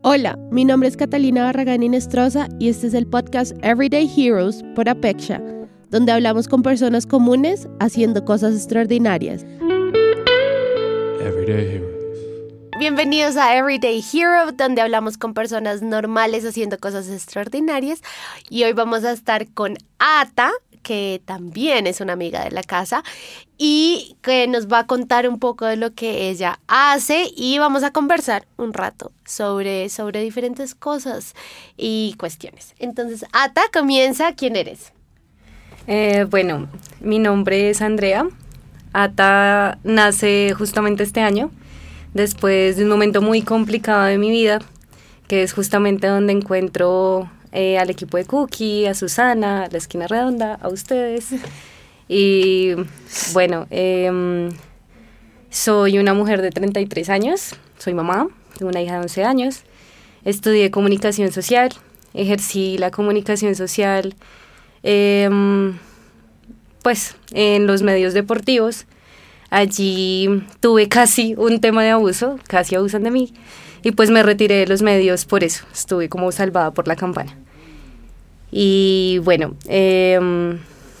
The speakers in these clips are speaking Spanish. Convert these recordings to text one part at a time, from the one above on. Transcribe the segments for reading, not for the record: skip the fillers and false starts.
Hola, mi nombre es Catalina Barragán Inestrosa y este es el podcast Everyday Heroes por Apexia, donde hablamos con personas comunes haciendo cosas extraordinarias. Everyday Heroes. Bienvenidos a Everyday Hero, donde hablamos con personas normales haciendo cosas extraordinarias. Y hoy vamos a estar con Ata, que también es una amiga de la casa y que nos va a contar un poco de lo que ella hace y vamos a conversar un rato sobre diferentes cosas y cuestiones. Entonces, Ata, comienza. ¿Quién eres? Bueno, mi nombre es Andrea. Ata nace justamente este año, después de un momento muy complicado de mi vida, que es justamente donde encuentro al equipo de Cookie, a Susana, a La Esquina Redonda, a ustedes. Y bueno, soy una mujer de 33 años, soy mamá, tengo una hija de 11 años, estudié comunicación social, ejercí la comunicación social pues en los medios deportivos. Allí tuve casi un tema de abuso, casi abusan de mí, y pues me retiré de los medios por eso, estuve como salvada por la campana. Y bueno, bueno,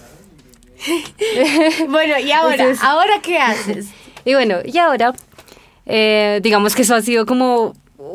¿y ahora? Entonces, ¿Ahora qué haces? Y bueno, y ahora, digamos que eso ha sido como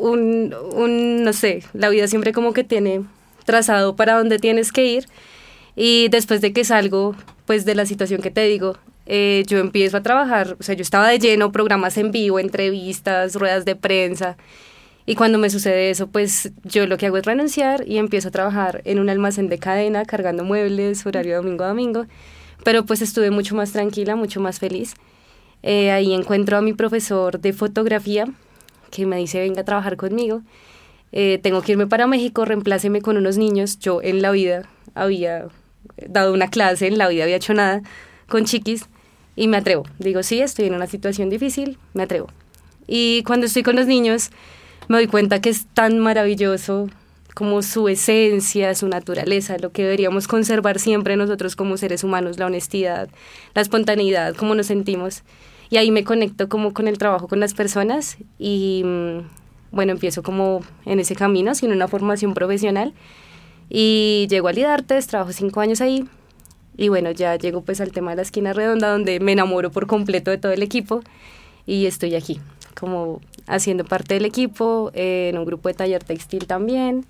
no sé, la vida siempre como que tiene trazado para dónde tienes que ir, y después de que salgo, pues de la situación que te digo, yo empiezo a trabajar, o sea, yo estaba de lleno, programas en vivo, entrevistas, ruedas de prensa, y cuando me sucede eso, pues yo lo que hago es renunciar y empiezo a trabajar en un almacén de cadena, cargando muebles, horario domingo a domingo, pero pues estuve mucho más tranquila, mucho más feliz. Ahí encuentro a mi profesor de fotografía, que me dice, venga a trabajar conmigo, tengo que irme para México, reempláceme con unos niños. Yo en la vida había dado una clase, en la vida había hecho nada con chiquis, y me atrevo. Digo, sí, estoy en una situación difícil, me atrevo. Y cuando estoy con los niños, me doy cuenta que es tan maravilloso como su esencia, su naturaleza, lo que deberíamos conservar siempre nosotros como seres humanos, la honestidad, la espontaneidad, cómo nos sentimos. Y ahí me conecto como con el trabajo con las personas y, bueno, empiezo como en ese camino, sin una formación profesional. Y llego a Lidartes, trabajo 5 años ahí. Y bueno, ya llego pues al tema de La Esquina Redonda, donde me enamoro por completo de todo el equipo y estoy aquí, como haciendo parte del equipo, en un grupo de taller textil también,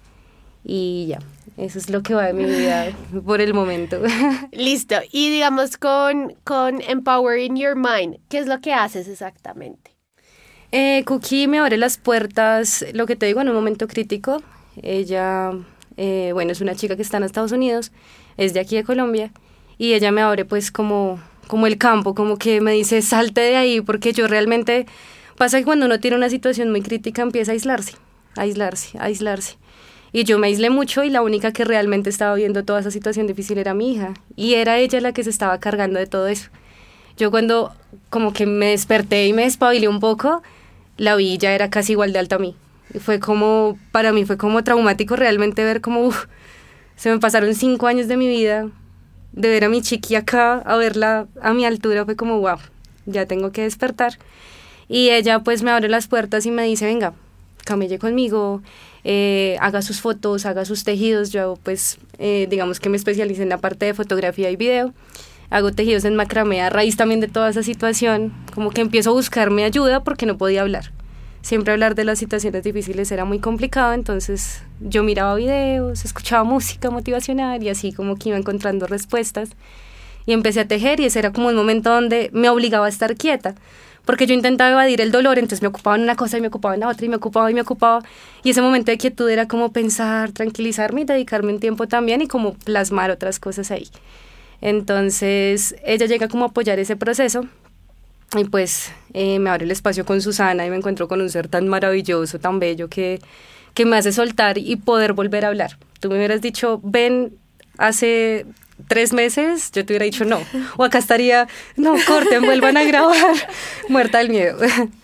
y ya, eso es lo que va de mi vida por el momento. Listo, y digamos con Empowering Your Mind, ¿qué es lo que haces exactamente? Cookie me abre las puertas, lo que te digo, en un momento crítico. Ella, bueno, es una chica que está en Estados Unidos, es de aquí de Colombia, y ella me abre pues como el campo, como que me dice, salte de ahí, porque yo realmente, pasa que cuando uno tiene una situación muy crítica empieza a aislarse. Y yo me aislé mucho y la única que realmente estaba viendo toda esa situación difícil era mi hija, y era ella la que se estaba cargando de todo eso. Yo cuando como que me desperté y me despabilé un poco, la vi, ya era casi igual de alta a mí. Y fue como, para mí fue como traumático realmente ver como, se me pasaron 5 años de mi vida, de ver a mi chiqui acá, a verla a mi altura, fue como, wow, ya tengo que despertar. Y ella pues me abre las puertas y me dice, venga, camelle conmigo, haga sus fotos, haga sus tejidos. Yo pues digamos que me especialicé en la parte de fotografía y video, hago tejidos en macramé a raíz también de toda esa situación, como que empiezo a buscarme ayuda porque no podía hablar. Siempre hablar de las situaciones difíciles era muy complicado, entonces yo miraba videos, escuchaba música motivacional y así como que iba encontrando respuestas y empecé a tejer, y ese era como un momento donde me obligaba a estar quieta, porque yo intentaba evadir el dolor, entonces me ocupaba en una cosa y me ocupaba en la otra y me ocupaba, y ese momento de quietud era como pensar, tranquilizarme y dedicarme un tiempo también y como plasmar otras cosas ahí. Entonces ella llega como a apoyar ese proceso. Y pues me abre el espacio con Susana y me encuentro con un ser tan maravilloso, tan bello, que me hace soltar y poder volver a hablar. Tú me hubieras dicho, ven, hace 3 meses, yo te hubiera dicho no. O acá estaría, no, corten, vuelvan a grabar, muerta del miedo.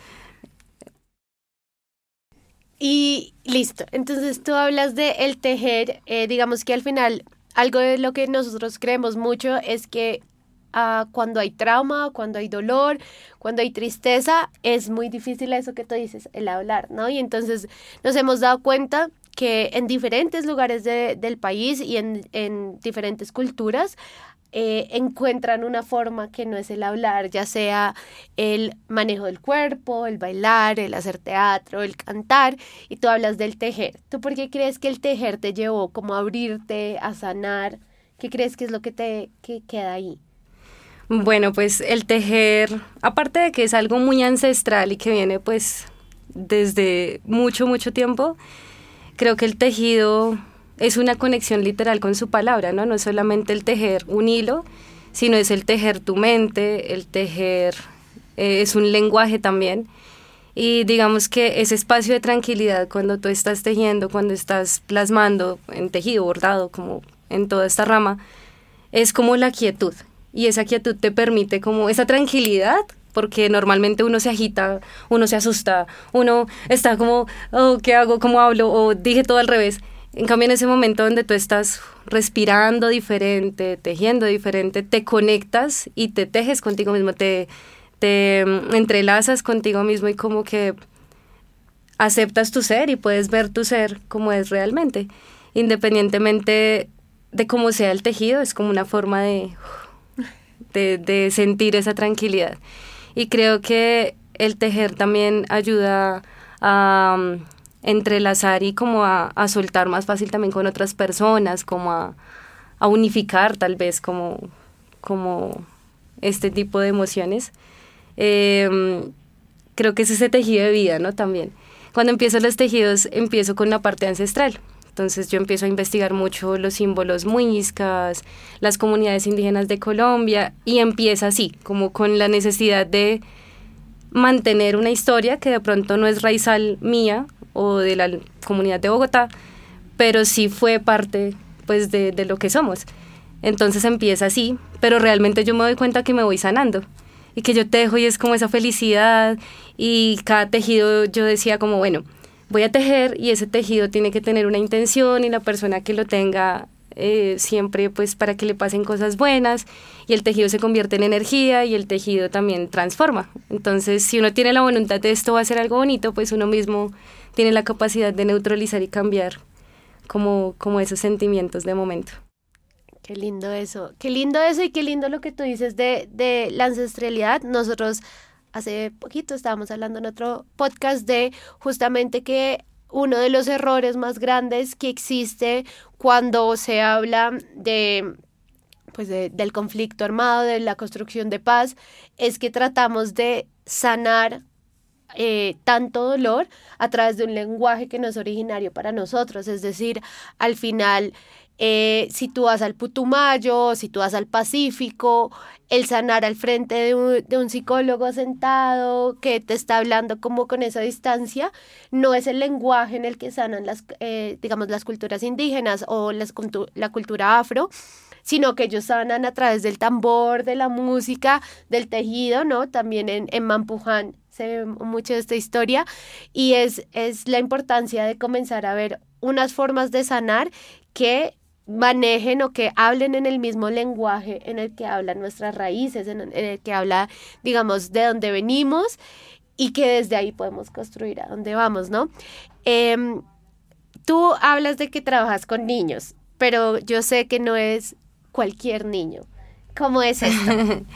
Y listo, entonces tú hablas de el tejer, digamos que al final algo de lo que nosotros creemos mucho es que cuando hay trauma, cuando hay dolor, cuando hay tristeza, es muy difícil eso que tú dices, el hablar, ¿no? Y entonces nos hemos dado cuenta que en diferentes lugares del país y en diferentes culturas encuentran una forma que no es el hablar, ya sea el manejo del cuerpo, el bailar, el hacer teatro, el cantar, y tú hablas del tejer. ¿Tú por qué crees que el tejer te llevó como a abrirte, a sanar? ¿Qué crees que es lo que queda ahí? Bueno, pues el tejer, aparte de que es algo muy ancestral y que viene pues desde mucho, mucho tiempo, creo que el tejido es una conexión literal con su palabra, ¿no? No es solamente el tejer un hilo, sino es el tejer tu mente, el tejer es un lenguaje también. Y digamos que ese espacio de tranquilidad cuando tú estás tejiendo, cuando estás plasmando en tejido, bordado, como en toda esta rama, es como la quietud. Y esa quietud te permite como esa tranquilidad, porque normalmente uno se agita, uno se asusta, uno está como, oh, ¿qué hago? ¿Cómo hablo? O dije todo al revés. En cambio, en ese momento donde tú estás respirando diferente, tejiendo diferente, te conectas y te tejes contigo mismo, te entrelazas contigo mismo y como que aceptas tu ser y puedes ver tu ser como es realmente. Independientemente de cómo sea el tejido, es como una forma de sentir esa tranquilidad. Y creo que el tejer también ayuda a entrelazar y como a soltar más fácil también con otras personas, como a unificar tal vez como este tipo de emociones. Creo que es ese tejido de vida, ¿no? También. Cuando empiezo los tejidos, empiezo con la parte ancestral. Entonces yo empiezo a investigar mucho los símbolos muiscas, las comunidades indígenas de Colombia, y empieza así, como con la necesidad de mantener una historia que de pronto no es raizal mía o de la comunidad de Bogotá, pero sí fue parte pues de lo que somos. Entonces empieza así, pero realmente yo me doy cuenta que me voy sanando y que yo tejo y es como esa felicidad, y cada tejido yo decía como, bueno, voy a tejer y ese tejido tiene que tener una intención y la persona que lo tenga siempre pues para que le pasen cosas buenas, y el tejido se convierte en energía y el tejido también transforma. Entonces si uno tiene la voluntad de esto va a ser algo bonito, pues uno mismo tiene la capacidad de neutralizar y cambiar como esos sentimientos de momento. Qué lindo eso y qué lindo lo que tú dices de la ancestralidad. Nosotros hace poquito estábamos hablando en otro podcast de justamente que uno de los errores más grandes que existe cuando se habla del conflicto armado, de la construcción de paz, es que tratamos de sanar tanto dolor a través de un lenguaje que no es originario para nosotros. Es decir, al final, si tú vas al Putumayo, si tú vas al Pacífico, el sanar al frente de un psicólogo sentado que te está hablando como con esa distancia, no es el lenguaje en el que sanan las culturas indígenas o la cultura afro, sino que ellos sanan a través del tambor, de la música, del tejido, ¿no? También en Mampuján se ve mucho de esta historia, y es la importancia de comenzar a ver unas formas de sanar que manejen o que hablen en el mismo lenguaje en el que hablan nuestras raíces, en el que habla, digamos, de dónde venimos, y que desde ahí podemos construir a dónde vamos, ¿no? Tú hablas de que trabajas con niños, pero yo sé que no es cualquier niño. ¿Cómo es esto?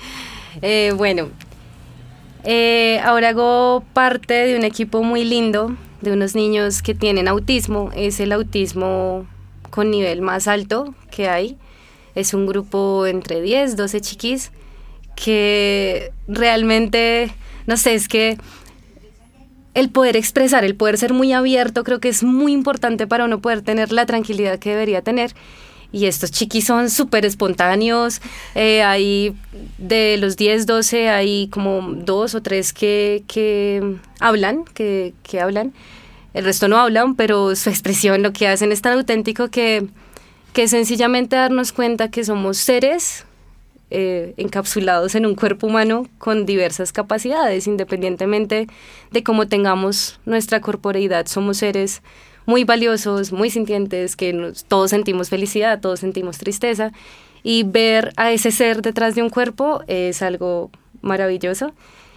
Ahora hago parte de un equipo muy lindo de unos niños que tienen autismo. Es el autismo con nivel más alto que hay. Es un grupo entre 10, 12 chiquis que realmente, no sé, es que el poder expresar, el poder ser muy abierto, creo que es muy importante para uno poder tener la tranquilidad que debería tener. Y estos chiquis son súper espontáneos. Hay de los 10, 12, hay como 2 o 3 que hablan, que hablan. El resto no hablan, pero su expresión, lo que hacen es tan auténtico que sencillamente darnos cuenta que somos seres encapsulados en un cuerpo humano con diversas capacidades, independientemente de cómo tengamos nuestra corporeidad. Somos seres muy valiosos, muy sintientes, que todos sentimos felicidad, todos sentimos tristeza, y ver a ese ser detrás de un cuerpo es algo maravilloso.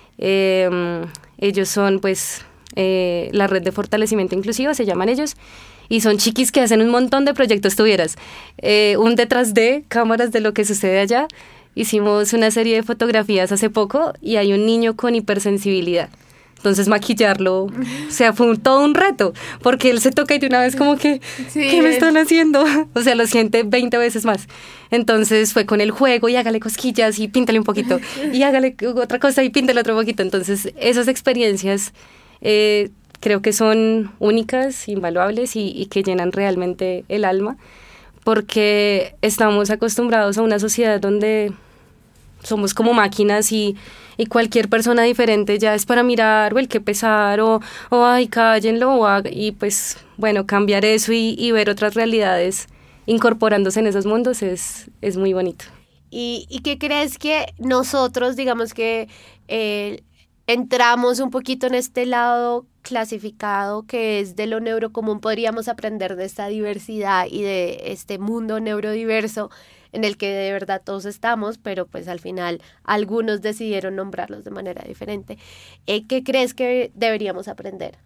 Ellos son pues la red de fortalecimiento inclusivo, se llaman ellos, y son chiquis que hacen un montón de proyectos. Tuvieras un detrás de cámaras de lo que sucede allá. Hicimos una serie de fotografías hace poco y hay un niño con hipersensibilidad. Entonces maquillarlo, o sea, fue todo un reto, porque él se toca y de una vez como que, sí, ¿qué me están haciendo? O sea, lo siente 20 veces más. Entonces fue con el juego y hágale cosquillas y píntale un poquito, y hágale otra cosa y píntale otro poquito. Entonces esas experiencias creo que son únicas, invaluables y que llenan realmente el alma, porque estamos acostumbrados a una sociedad donde somos como máquinas y cualquier persona diferente ya es para mirar o el que pesar o ay, cállenlo y pues bueno, cambiar eso y ver otras realidades incorporándose en esos mundos es muy bonito. ¿Y qué crees que nosotros, digamos que entramos un poquito en este lado clasificado que es de lo neurocomún, podríamos aprender de esta diversidad y de este mundo neurodiverso en el que de verdad todos estamos, pero pues al final algunos decidieron nombrarlos de manera diferente? ¿Qué crees que deberíamos aprender?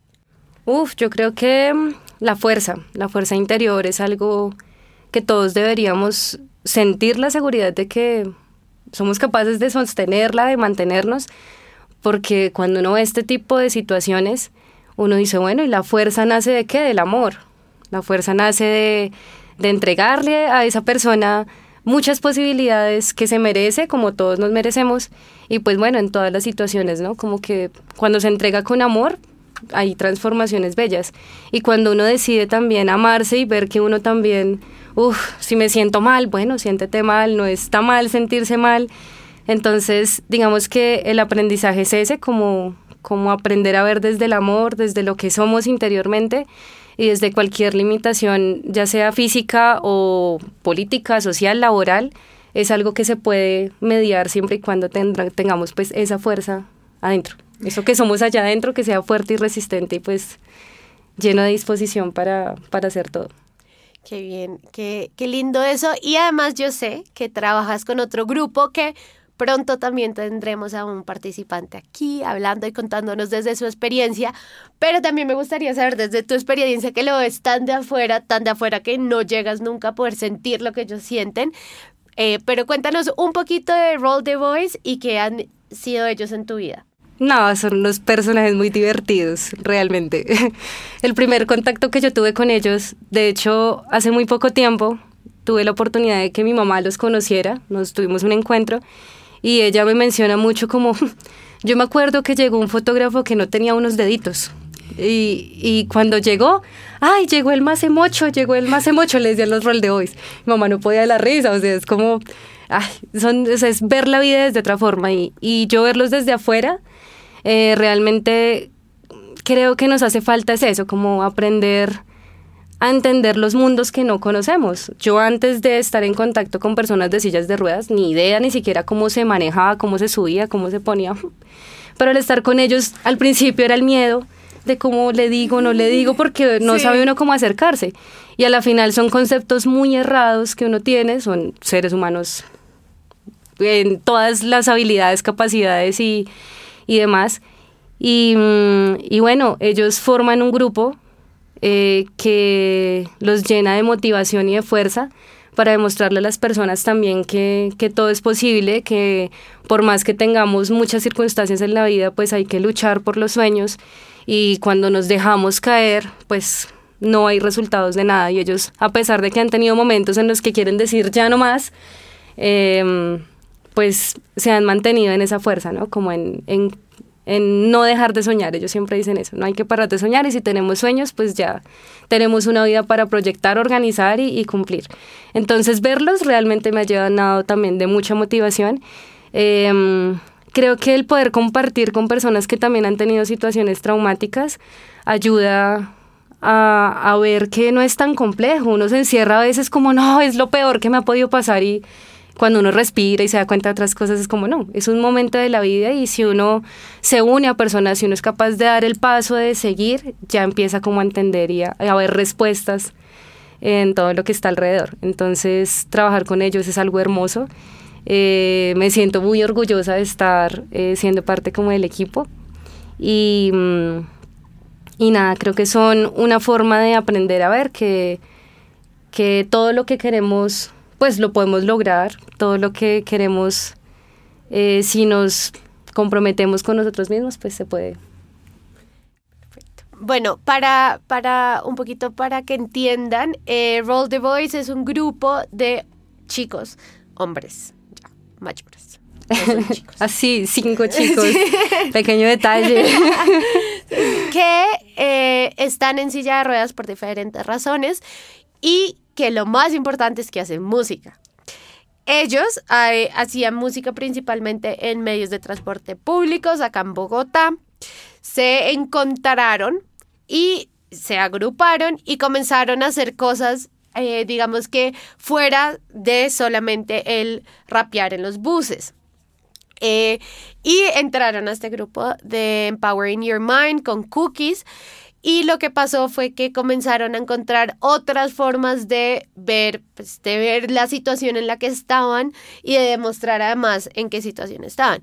Yo creo que la fuerza interior es algo que todos deberíamos sentir, la seguridad de que somos capaces de sostenerla, de mantenernos, porque cuando uno ve este tipo de situaciones, uno dice, bueno, ¿y la fuerza nace de qué? Del amor. La fuerza nace de entregarle a esa persona muchas posibilidades que se merece, como todos nos merecemos, y pues bueno, en todas las situaciones, ¿no? Como que cuando se entrega con amor, hay transformaciones bellas, y cuando uno decide también amarse y ver que uno también, si me siento mal, bueno, siéntete mal, no está mal sentirse mal. Entonces, digamos que el aprendizaje es ese, como aprender a ver desde el amor, desde lo que somos interiormente, y desde cualquier limitación, ya sea física o política, social, laboral, es algo que se puede mediar siempre y cuando tengamos pues esa fuerza adentro. Eso que somos allá adentro, que sea fuerte y resistente y pues lleno de disposición para hacer todo. Qué bien, qué lindo eso. Y además yo sé que trabajas con otro grupo que pronto también tendremos a un participante aquí hablando y contándonos desde su experiencia, pero también me gustaría saber desde tu experiencia, que lo ves tan de afuera que no llegas nunca a poder sentir lo que ellos sienten, pero cuéntanos un poquito de Roll the Boys y qué han sido ellos en tu vida. No, son unos personajes muy divertidos, realmente. El primer contacto que yo tuve con ellos, de hecho, hace muy poco tiempo, tuve la oportunidad de que mi mamá los conociera, nos tuvimos un encuentro, y ella me menciona mucho como, yo me acuerdo que llegó un fotógrafo que no tenía unos deditos, y cuando llegó, ¡ay, llegó el más emocho, le decían los Roll the Boys! Mi mamá no podía de la risa, o sea, es como, es ver la vida desde otra forma, y yo verlos desde afuera, realmente creo que nos hace falta es eso, como aprender a entender los mundos que no conocemos. Yo antes de estar en contacto con personas de sillas de ruedas, ni idea ni siquiera cómo se manejaba, cómo se subía, cómo se ponía. Pero al estar con ellos, al principio era el miedo de cómo le digo, no le digo, porque no sabe uno cómo acercarse. Y a la final son conceptos muy errados que uno tiene, son seres humanos en todas las habilidades, capacidades y demás. Y bueno, ellos forman un grupo que los llena de motivación y de fuerza para demostrarle a las personas también que todo es posible, que por más que tengamos muchas circunstancias en la vida, pues hay que luchar por los sueños, y cuando nos dejamos caer, pues no hay resultados de nada. Y ellos, a pesar de que han tenido momentos en los que quieren decir ya no más, pues se han mantenido en esa fuerza, ¿no? Como en no dejar de soñar. Ellos siempre dicen eso, no hay que parar de soñar, y si tenemos sueños, pues ya tenemos una vida para proyectar, organizar y cumplir. Entonces verlos realmente me ha llenado también de mucha motivación. Creo que el poder compartir con personas que también han tenido situaciones traumáticas ayuda a ver que no es tan complejo. Uno se encierra a veces como, no, es lo peor que me ha podido pasar, y cuando uno respira y se da cuenta de otras cosas, es como, no, es un momento de la vida, y si uno se une a personas, si uno es capaz de dar el paso de seguir, ya empieza como a entender y a ver respuestas en todo lo que está alrededor. Entonces, trabajar con ellos es algo hermoso. Me siento muy orgullosa de estar siendo parte como del equipo. Y nada, creo que son una forma de aprender a ver que todo lo que queremos, pues lo podemos lograr. Todo lo que queremos, si nos comprometemos con nosotros mismos, pues se puede. Bueno, para un poquito para que entiendan, Roll the Boys es un grupo de chicos, hombres, ya, mayores. No son chicos. Así, 5 chicos, sí. Pequeño detalle. Que están en silla de ruedas por diferentes razones y que lo más importante es que hacen música. Ellos hacían música principalmente en medios de transporte públicos acá en Bogotá. Se encontraron y se agruparon y comenzaron a hacer cosas, digamos que fuera de solamente el rapear en los buses. Y entraron a este grupo de Empowering Your Mind con Cookies. Y lo que pasó fue que comenzaron a encontrar otras formas de ver la situación en la que estaban y de demostrar además en qué situación estaban.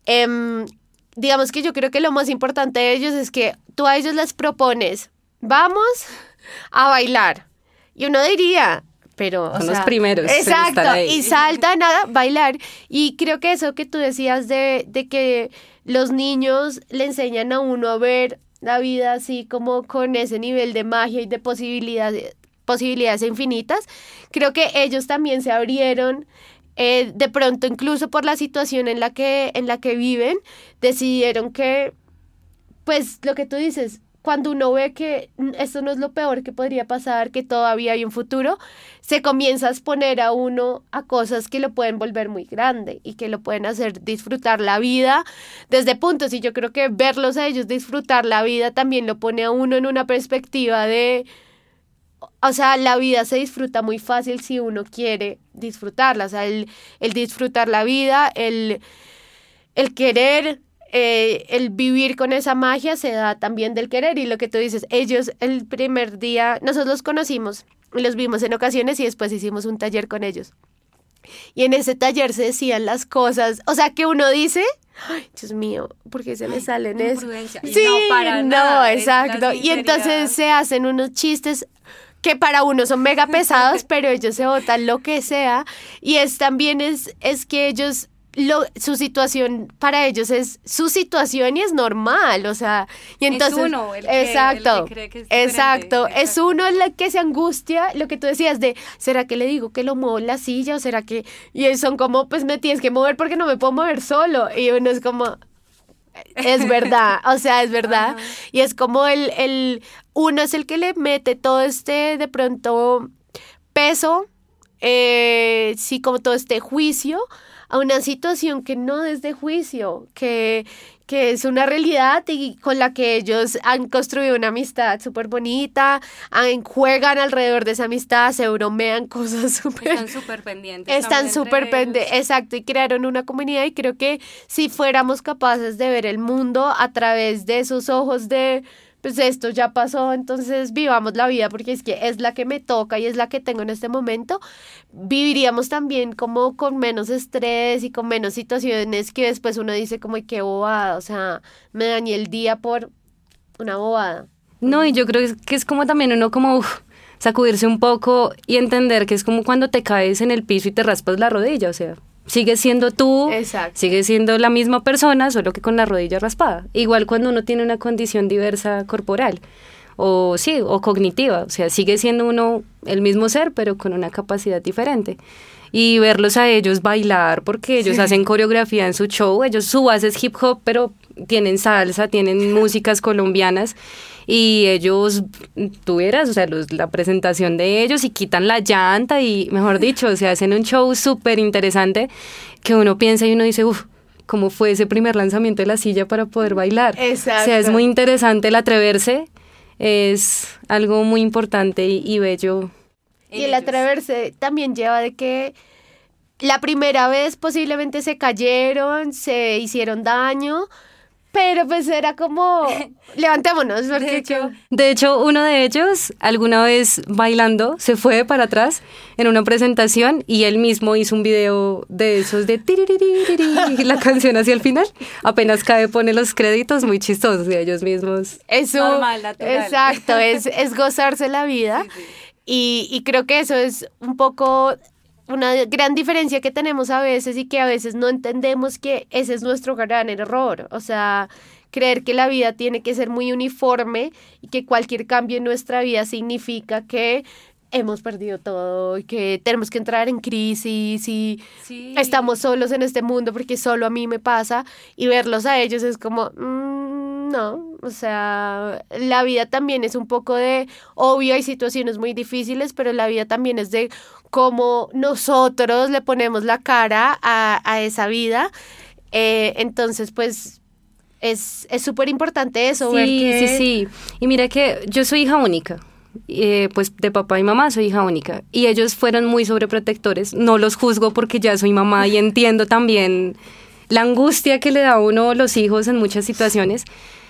Digamos que yo creo que lo más importante de ellos es que tú a ellos les propones, vamos a bailar. Y uno diría, pero... Son los primeros. Exacto, y saltan a bailar. Y creo que eso que tú decías de que los niños le enseñan a uno a ver la vida así como con ese nivel de magia y de posibilidades infinitas, creo que ellos también se abrieron. De pronto, incluso por la situación en la que viven, decidieron que, pues, lo que tú dices, cuando uno ve que esto no es lo peor que podría pasar, que todavía hay un futuro, se comienza a exponer a uno a cosas que lo pueden volver muy grande y que lo pueden hacer disfrutar la vida desde puntos. Y yo creo que verlos a ellos disfrutar la vida también lo pone a uno en una perspectiva de... O sea, la vida se disfruta muy fácil si uno quiere disfrutarla. O sea, el disfrutar la vida, el querer, el vivir con esa magia se da también del querer. Y lo que tú dices, ellos el primer día, nosotros los conocimos, los vimos en ocasiones y después hicimos un taller con ellos. Y en ese taller se decían las cosas, o sea, que uno dice... Ay, Dios mío, ¿por qué se me salen eso? Sí, no, para nada, exacto. Y entonces se hacen unos chistes que para uno son mega pesados, pero ellos se botan lo que sea. Y también es que ellos, su situación para ellos es su situación y es normal, o sea, y entonces... Es uno el que cree que es diferente. Exacto, es uno el que se angustia, lo que tú decías de, ¿será que le digo que lo muevo en la silla o será que...? Y son como, pues me tienes que mover porque no me puedo mover solo. Y uno es como... Es verdad, o sea, es verdad. Uh-huh. Y es como uno es el que le mete todo de pronto peso, sí, como todo este juicio a una situación que no es de juicio, que es una realidad y con la que ellos han construido una amistad súper bonita, juegan alrededor de esa amistad, se bromean cosas súper... Están súper pendientes. Están súper pendientes, exacto, y crearon una comunidad y creo que si fuéramos capaces de ver el mundo a través de esos ojos de... Pues esto ya pasó, entonces vivamos la vida porque es que es la que me toca y es la que tengo en este momento. Viviríamos también como con menos estrés y con menos situaciones que después uno dice como qué bobada, o sea, me dañé el día por una bobada. No, y yo creo que es como también uno como sacudirse un poco y entender que es como cuando te caes en el piso y te raspas la rodilla, o sea... Sigues siendo tú, exacto. Sigues siendo la misma persona, solo que con la rodilla raspada. Igual cuando uno tiene una condición diversa corporal, o cognitiva, o sea, sigue siendo uno el mismo ser, pero con una capacidad diferente. Y verlos a ellos bailar, porque ellos hacen coreografía en su show, su base es hip hop, pero tienen salsa, tienen músicas colombianas, y ellos, tú verás, o sea, la presentación de ellos y quitan la llanta y, mejor dicho, o sea, hacen un show súper interesante que uno piensa y uno dice, ¿cómo fue ese primer lanzamiento de la silla para poder bailar? Exacto. O sea, es muy interesante el atreverse, es algo muy importante y bello. Y el atreverse también lleva de que la primera vez posiblemente se cayeron, se hicieron daño, Pero pues era como, levantémonos, porque... De hecho, uno de ellos, alguna vez bailando, se fue para atrás en una presentación y él mismo hizo un video de esos de tiririririri, la canción hacia el final. Apenas cae, pone los créditos, muy chistosos de ellos mismos. Eso, normal, natural. Exacto, es gozarse la vida. Sí, sí. Y creo que eso es un poco... una gran diferencia que tenemos a veces y que a veces no entendemos que ese es nuestro gran error. O sea, creer que la vida tiene que ser muy uniforme y que cualquier cambio en nuestra vida significa que hemos perdido todo y que tenemos que entrar en crisis y estamos solos en este mundo porque solo a mí me pasa, y verlos a ellos es como... no, o sea, la vida también es un poco de, obvio hay situaciones muy difíciles, pero la vida también es de cómo nosotros le ponemos la cara a esa vida. Entonces, pues, es súper importante eso. Sí, ver que... sí. Y mira que yo soy hija única. Pues de papá y mamá soy hija única. Y ellos fueron muy sobreprotectores. No los juzgo porque ya soy mamá y entiendo también la angustia que le da a uno los hijos en muchas situaciones,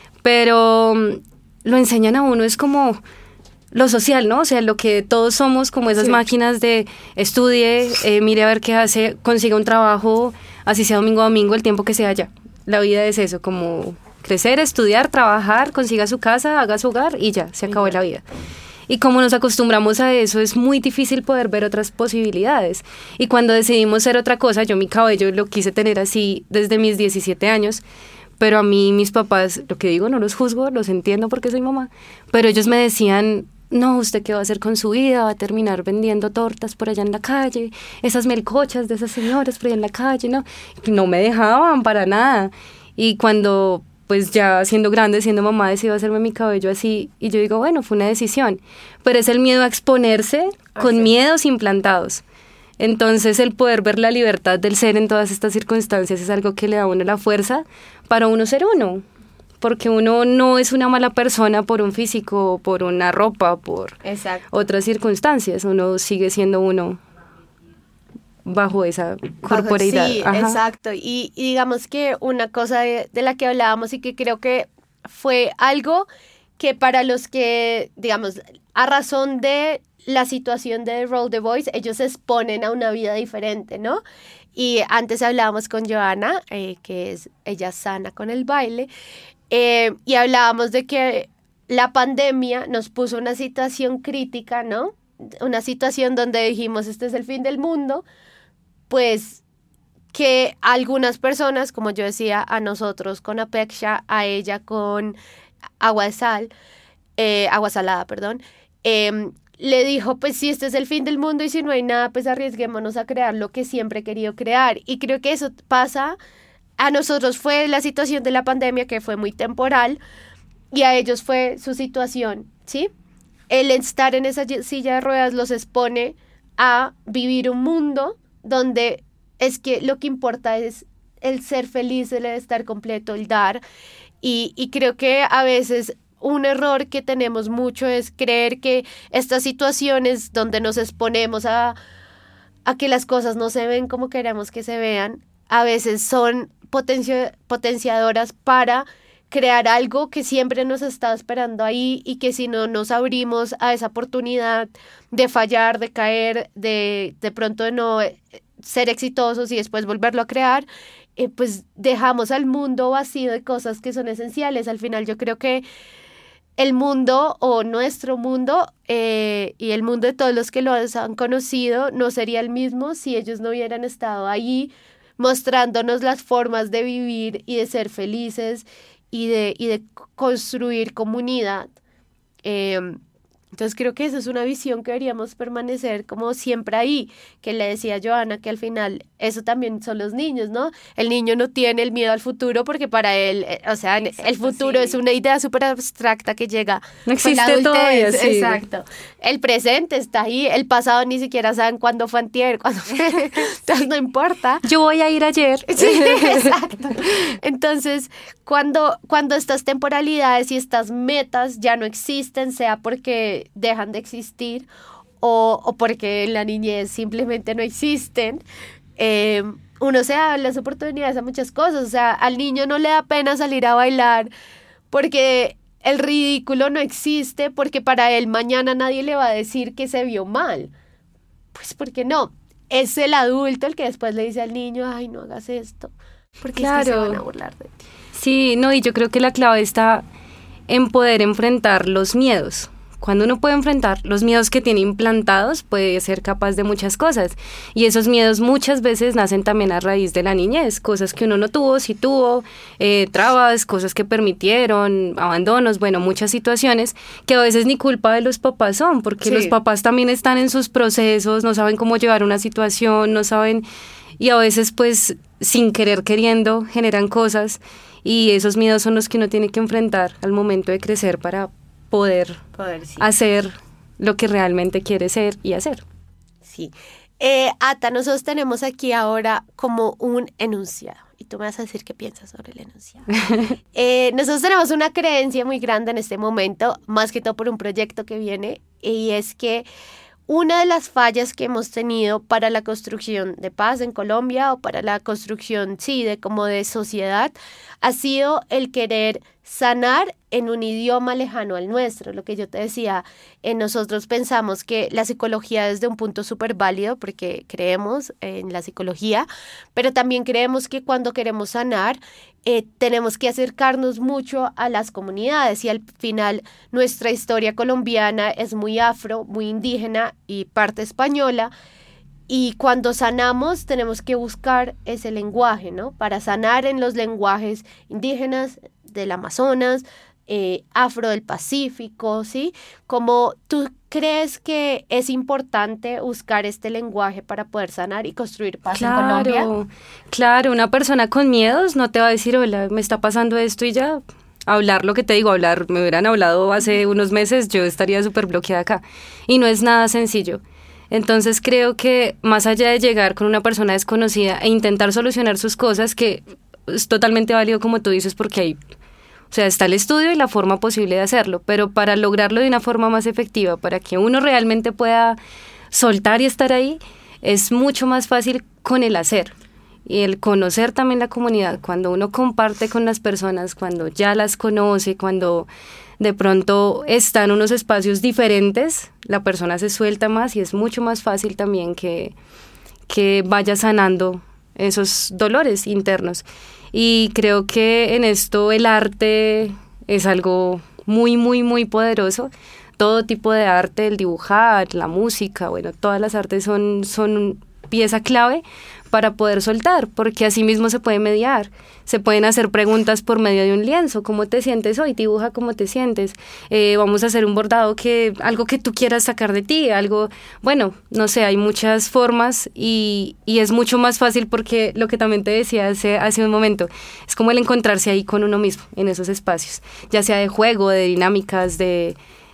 pero lo enseñan a uno, es como lo social, ¿no? O sea, lo que todos somos, como esas máquinas de estudie, mire a ver qué hace, consiga un trabajo, así sea domingo a domingo, el tiempo que sea ya. La vida es eso, como crecer, estudiar, trabajar, consiga su casa, haga su hogar y ya, se acabó la vida. Y como nos acostumbramos a eso, es muy difícil poder ver otras posibilidades. Y cuando decidimos ser otra cosa, yo mi cabello lo quise tener así desde mis 17 años, pero a mí mis papás, lo que digo, no los juzgo, los entiendo porque soy mamá, pero ellos me decían, no, ¿usted qué va a hacer con su vida? Va a terminar vendiendo tortas por allá en la calle, esas melcochas de esas señoras por allá en la calle, ¿no? No me dejaban para nada. Y cuando... pues ya siendo grande, siendo mamá, decidí hacerme mi cabello así, y yo digo, bueno, fue una decisión, pero es el miedo a exponerse con miedos implantados. Entonces el poder ver la libertad del ser en todas estas circunstancias es algo que le da a uno la fuerza para uno ser uno, porque uno no es una mala persona por un físico, por una ropa, por otras circunstancias, uno sigue siendo uno bajo esa corporeidad. Sí, exacto. Y digamos que una cosa de la que hablábamos y que creo que fue algo que para los que, digamos, a razón de la situación de Roll the Voice, ellos se exponen a una vida diferente, ¿no? Y antes hablábamos con Joana, que ella sana con el baile, y hablábamos de que la pandemia nos puso una situación crítica, ¿no? Una situación donde dijimos, este es el fin del mundo, pues que algunas personas, como yo decía, a nosotros con Apeksha, a ella con agua salada, le dijo, pues si este es el fin del mundo y si no hay nada, pues arriesguémonos a crear lo que siempre he querido crear. Y creo que eso pasa, a nosotros fue la situación de la pandemia que fue muy temporal y a ellos fue su situación, ¿sí? El estar en esa silla de ruedas los expone a vivir un mundo donde es que lo que importa es el ser feliz, el estar completo, el dar. Y creo que a veces un error que tenemos mucho es creer que estas situaciones donde nos exponemos a que las cosas no se ven como queremos que se vean, a veces son potenciadoras para crear algo que siempre nos está esperando ahí y que si no nos abrimos a esa oportunidad de fallar, de caer, de pronto de no ser exitosos y después volverlo a crear, pues dejamos al mundo vacío de cosas que son esenciales. Al final yo creo que el mundo o nuestro mundo y el mundo de todos los que los han conocido no sería el mismo si ellos no hubieran estado ahí mostrándonos las formas de vivir y de ser felices y de construir comunidad. Entonces creo que esa es una visión que deberíamos permanecer como siempre ahí, que le decía a Joana que al final eso también son los niños, ¿no? El niño no tiene el miedo al futuro porque para él, o sea, el futuro es una idea súper abstracta que llega. No existe todavía, sí. Exacto. El presente está ahí, el pasado ni siquiera saben cuándo fue antier, cuándo fue, entonces no importa. Yo voy a ir ayer. Sí, exacto. Entonces, cuando estas temporalidades y estas metas ya no existen, sea porque dejan de existir o porque en la niñez simplemente no existen, uno se da las oportunidades a muchas cosas. O sea, al niño no le da pena salir a bailar porque el ridículo no existe, porque para él mañana nadie le va a decir que se vio mal. Pues, ¿por qué no? Es el adulto el que después le dice al niño, ay, no hagas esto, porque es que se van a burlar de ti. Sí, no, y yo creo que la clave está en poder enfrentar los miedos. Cuando uno puede enfrentar los miedos que tiene implantados, puede ser capaz de muchas cosas. Y esos miedos muchas veces nacen también a raíz de la niñez. Cosas que uno no tuvo, sí tuvo, trabas, cosas que permitieron, abandonos, bueno, muchas situaciones que a veces ni culpa de los papás son, porque los papás también están en sus procesos, no saben cómo llevar una situación, no saben, y a veces pues sin querer queriendo generan cosas, y esos miedos son los que uno tiene que enfrentar al momento de crecer para poder hacer lo que realmente quiere ser y hacer. Sí. Ata, nosotros tenemos aquí ahora como un enunciado y tú me vas a decir qué piensas sobre el enunciado. Nosotros tenemos una creencia muy grande en este momento, más que todo por un proyecto que viene, y es que una de las fallas que hemos tenido para la construcción de paz en Colombia o para la construcción, sí, de sociedad, ha sido el querer sanar en un idioma lejano al nuestro. Lo que yo te decía, nosotros pensamos que la psicología es de un punto súper válido porque creemos en la psicología, pero también creemos que cuando queremos sanar tenemos que acercarnos mucho a las comunidades y al final nuestra historia colombiana es muy afro, muy indígena y parte española. Y cuando sanamos tenemos que buscar ese lenguaje, ¿no? Para sanar en los lenguajes indígenas del Amazonas, afro del Pacífico, ¿sí? Como tú crees que es importante buscar este lenguaje para poder sanar y construir paz en Colombia. Claro, una persona con miedos no te va a decir, hola, me está pasando esto y ya. Hablar lo que te digo, me hubieran hablado hace unos meses, yo estaría súper bloqueada acá. Y no es nada sencillo. Entonces creo que más allá de llegar con una persona desconocida e intentar solucionar sus cosas, que es totalmente válido como tú dices, porque hay, o sea, está el estudio y la forma posible de hacerlo, pero para lograrlo de una forma más efectiva, para que uno realmente pueda soltar y estar ahí, es mucho más fácil con el hacer. Y el conocer también la comunidad, cuando uno comparte con las personas, cuando ya las conoce, cuando de pronto está en unos espacios diferentes, la persona se suelta más y es mucho más fácil también que vaya sanando esos dolores internos. Y creo que en esto el arte es algo muy, muy, muy poderoso. Todo tipo de arte, el dibujar, la música, bueno, todas las artes son pieza clave para poder soltar, porque así mismo se puede mediar, se pueden hacer preguntas por medio de un lienzo, ¿cómo te sientes hoy? Dibuja cómo te sientes, vamos a hacer un bordado, algo que tú quieras sacar de ti, algo, bueno, no sé, hay muchas formas y es mucho más fácil porque lo que también te decía hace un momento, es como el encontrarse ahí con uno mismo en esos espacios, ya sea de juego, de dinámicas, de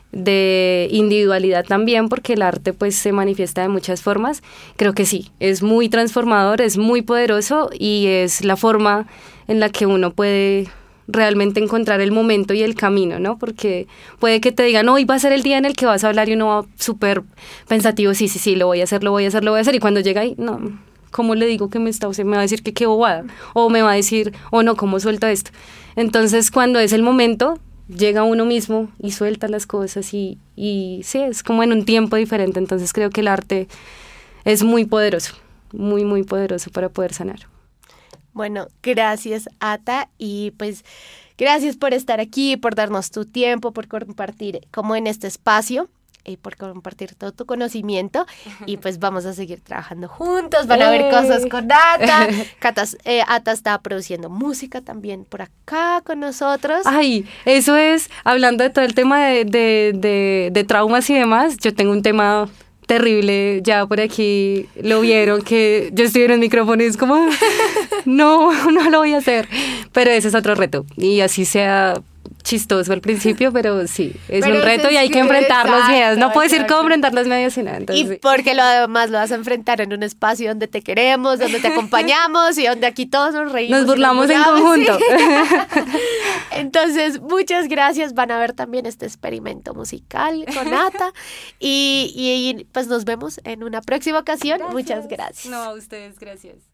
individualidad también, porque el arte pues se manifiesta de muchas formas. Creo que sí, es muy transformador, es muy poderoso y es la forma en la que uno puede realmente encontrar el momento y el camino, ¿no? Porque puede que te digan, hoy va a ser el día en el que vas a hablar y uno va súper pensativo, sí, lo voy a hacer y cuando llega ahí, no, ¿cómo le digo que me va a decir que qué bobada? O me va a decir, no, ¿cómo suelta esto? Entonces cuando es el momento, llega uno mismo y suelta las cosas y sí, es como en un tiempo diferente. Entonces creo que el arte es muy poderoso, muy, muy poderoso para poder sanar. Bueno, gracias, Ata, y pues gracias por estar aquí, por darnos tu tiempo, por compartir como en este espacio y por compartir todo tu conocimiento y pues vamos a seguir trabajando juntos, van a haber cosas con Ata. Ata está produciendo música también por acá con nosotros. Ay, eso es, hablando de todo el tema de traumas y demás, yo tengo un tema terrible, ya por aquí lo vieron, que yo estoy en el micrófono y es como, no lo voy a hacer, pero ese es otro reto y así sea chistoso al principio, pero sí, es un reto y hay que enfrentar los miedos. No puedo decir cómo enfrentar los miedos y nada. Entonces, y porque lo demás lo vas a enfrentar en un espacio donde te queremos, donde te acompañamos y donde aquí todos nos reímos. Nos burlamos en conjunto. Sí. Entonces, muchas gracias. Van a ver también este experimento musical con Ata y pues nos vemos en una próxima ocasión. Gracias. Muchas gracias. No, a ustedes, gracias.